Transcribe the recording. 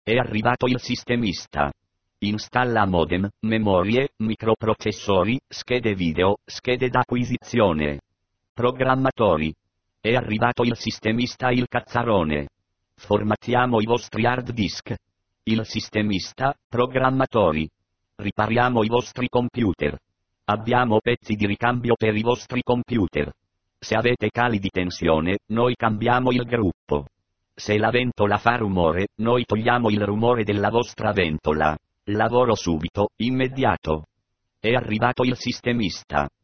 È arrivato il sistemista. Installa modem, memorie, microprocessori, schede video, schede d'acquisizione. Programmatori. È arrivato il sistemista il cazzarone. Formattiamo i vostri hard disk. Il sistemista, programmatori. Ripariamo i vostri computer. Abbiamo pezzi di ricambio per i vostri computer. Se avete cali di tensione, noi cambiamo il gruppo. Se la ventola fa rumore, noi togliamo il rumore della vostra ventola. Lavoro subito, immediato. È arrivato il sistemista.